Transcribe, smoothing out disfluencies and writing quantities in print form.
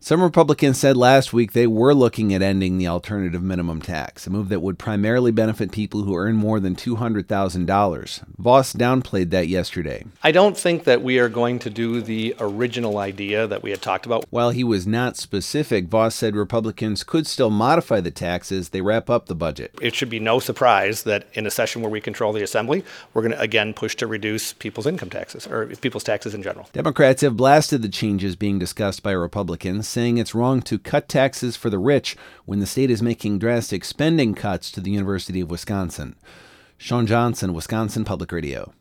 Some Republicans said last week they were looking at ending the alternative minimum tax, a move that would primarily benefit people who earn more than $200,000. Vos downplayed that yesterday. I don't think that we are going to do the original idea that we had talked about. While he was not specific, Vos said Republicans could still modify the tax as they wrap up the budget. It should be no surprise that in a session where we control the Assembly, we're going to again push to reduce people's income taxes, or people's taxes in general. Democrats have blasted the changes being discussed by Republicans, saying it's wrong to cut taxes for the rich when the state is making drastic spending cuts to the University of Wisconsin. Sean Johnson, Wisconsin Public Radio.